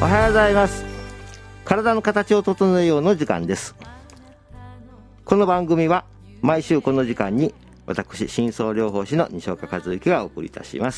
はようございます。体の形を整えようの時間です。この番組は毎週この時間に私深層療法士の西岡和之がお送りいたします。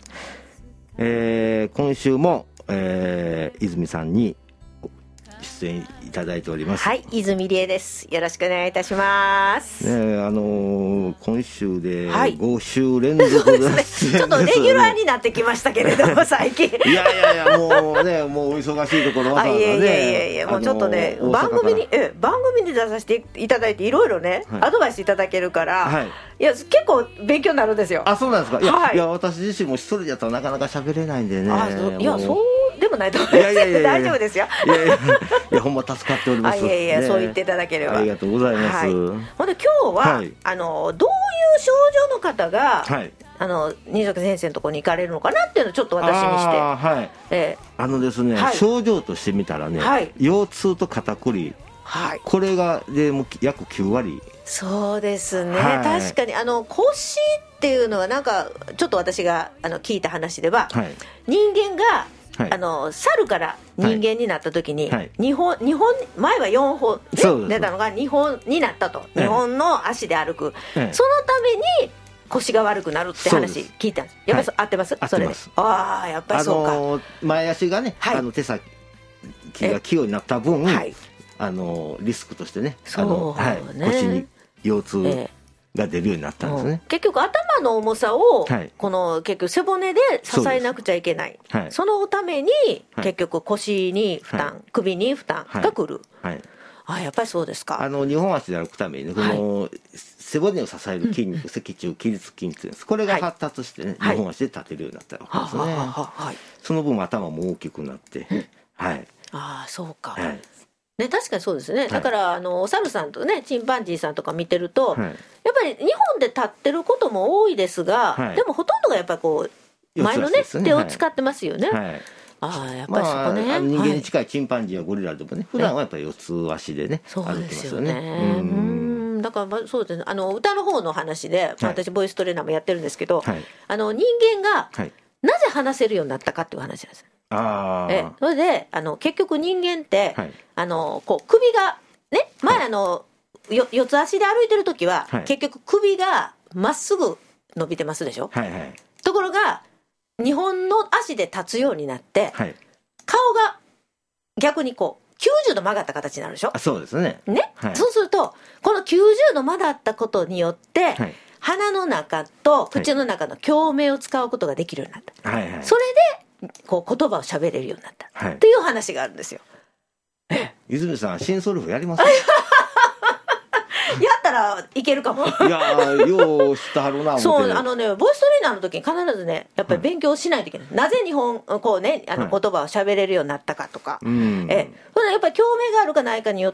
今週も、泉さんに出演いただいております。 はい、泉理恵です。よろしくお願いいたします。 今週ではい 5週連続で、 そうですね、ちょっとレギュラーになってきましたけれども最近いやもうね、もうお忙しいところわざわざね、 いやもうちょっとね、番組に出させていただいていろいろね、アドバイスいただけるから、 はい、 いや結構勉強になるんですよ。 あ、そうなんですか。いや、 はい、 いや私自身も一人だったらなかなか喋れないんでね。 いやそうでもないと思います。大丈夫ですよ。 いやほんま助かっております。 いや、そう言っていただければありがとうございます。 はい、ほんで今日は、 はい、 どういう症状の方が、はい、新岡先生のところに行かれるのかなっていうのをちょっと私にして、 はい、ですね、はい、症状としてみたらね、はい、腰痛と肩こり、はい、これがでも約9割。 そうですね、 はい、 確かに腰っていうのはなんかちょっと私が聞いた話では、はい、人間が猿から人間になった時に、はい、2本前は4本、ね、出たのが2本になったと、2本の足で歩く、そのために腰が悪くなるって話聞いたんです。やっぱり合ってます？ 合ってます。 ああ、やっぱりそうか。 前足がね、はい、手先が器用になった分、はい、リスクとしてね、腰に腰痛が出るようになったんですね。 結局頭の重さを、はい、この結局背骨で支えなくちゃいけない、はい、そのために、はい、結局腰に負担、はい、首に負担がくる、はいはい、やっぱりそうですか。 2本足で歩くために、ね、この、はい、背骨を支える筋肉、脊柱起立筋っていうんです。これが発達してね、はい、2本足で立てるようになったわけですね、はい、その分頭も大きくなって、はい、 ああそうか、はいね、確かにそうですね。だから、お猿さんとねチンパンジーさんとか見てると、はい、やっぱり2本で立ってることも多いですが、はい、でもほとんどがやっぱりこう前のね手を使ってますよね、はい、あやっぱりそこね、 人間に近いチンパンジーやゴリラでもね、普段はやっぱり四つ足でね、 そうですよね。だからそうですね、歌の方の話で、私ボイストレーナーもやってるんですけど、はい、人間がなぜ話せるようになったかっていう話なんです。それで結局人間って、はい、こう首がね前、はい、四つ足で歩いてる時は、はい、結局首がまっすぐ伸びてますでしょ、はいはい、ところが2本の足で立つようになって、はい、顔が逆にこう90度曲がった形になるでしょ。 そうですね、 はい、そうするとこの90度曲がったことによって、はい、鼻の中と口の中の共鳴を使うことができるようになった、はいはい、それでこう言葉を喋れるようになった、はい、っていう話があるんですよ。 泉さん深層療法やりますやったらいけるかも。いやよう知ってはるな。 そうボイストレーナーの時に必ずねやっぱり勉強しないといけない、はい、なぜ日本こうね言葉を喋れるようになったかとか、それやっぱり共鳴があるかないかによって、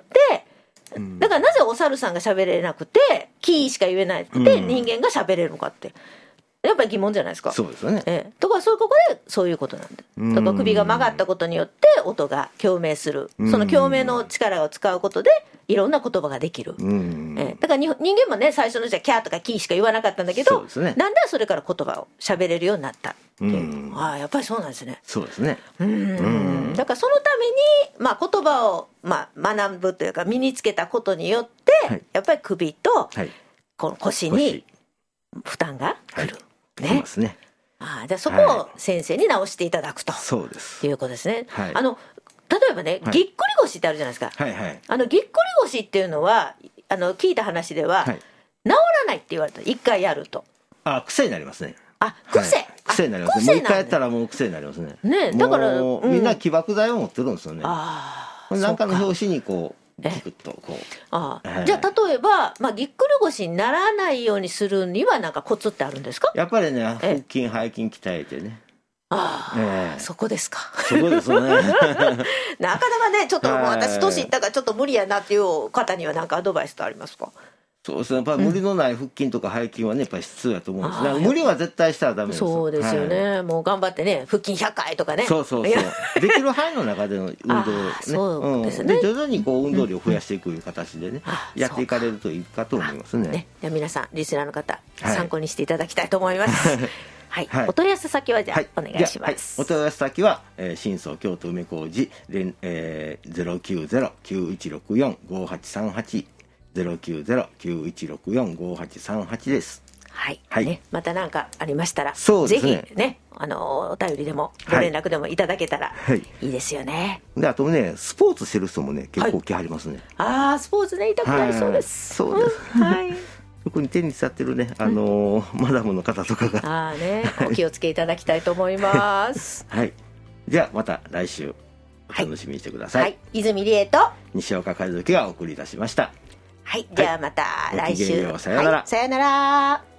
だからなぜお猿さんが喋れなくてキーしか言えなくて、人間が喋れるのかってやっぱり疑問じゃないですか。 そうですよね。 とかここでそういうことなんだ。だから首が曲がったことによって音が共鳴する。その共鳴の力を使うことでいろんな言葉ができる。だから人間もね最初のうちはキャーとかキーしか言わなかったんだけど、だんだんそれから言葉を喋れるようになった。やっぱりそうなんですね。 そうですね。 だからそのために、言葉を、学ぶというか身につけたことによって、はい、やっぱり首と、はい、この腰に負担がくる。はいね、 ますね。 じゃあそこを先生に直していただくと、 そうですいうことですね、はい、例えばね、 はい、 ぎっくり腰ってあるじゃないですか、はいはい、ぎっくり腰っていうのは聞いた話では、はい、治らないって言われた1回やると癖になりますね。 癖、 癖になりますね。もう1回やったらもう癖になりますね。 だからみんな起爆剤を持ってるんですよね。なんかの表紙にこうギクッとこうじゃあ例えば、ぎっくり腰にならないようにするにはなんかコツってあるんですか？ やっぱりね腹筋背筋鍛えてね。 そこですか。 そこですよね。 なかなかねちょっともう私年いったからちょっと無理やなっていう方には何かアドバイスってありますか？ そうですね、やっぱり無理のない腹筋とか背筋はねやっぱり必要だと思うんですね。無理は絶対したらダメです。 そうですよね、もう頑張ってね腹筋100回とかね。 そうできる範囲の中での運動ね。 そうですね、 で徐々にこう運動量を増やしていくいう形でね、やっていかれるといいかと思いますね。 じゃあ皆さんリスナーの方、参考にしていただきたいと思います。 はい、お問い合わせ先はじゃあ、お願いします。 お問い合わせ先は、新総京都梅小路090-9164-5838 090-9164-5838です。 はい、ね、また何かありましたら、 ぜひね、お便りでもご連絡でもいただけたらいいですよね。 で、あとね、スポーツしてる人もね、結構来はりますね。 ああ、スポーツね、痛くなりそうです。 そうです。はい。特にテニスやってるね、マダムの方とかがお気をつけいただきたいと思います。 はい。じゃあまた来週お楽しみにしてください。はい。 泉理恵と西岡和之がお送りいたしました。 はい。じゃあまた来週。 さよなら。 さよなら。